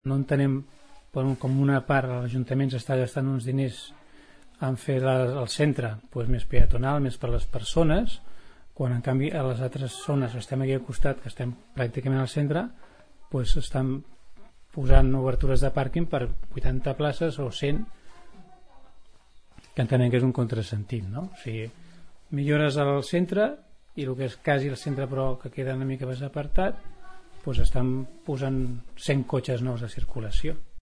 No entenem com una part l'Ajuntament està gastant uns diners en fer el centre més peatonal, més per les persones, quan en canvi a les altres zones estem aquí al costat, que estem pràcticament al centre, estan posant obertures de pàrquing per 80 places o 100, que entenem que és un contrasentit, no? O sigui, millores al centre i el que és quasi el centre però que queda una mica més apartat, estan posant 100 cotxes nous de circulació.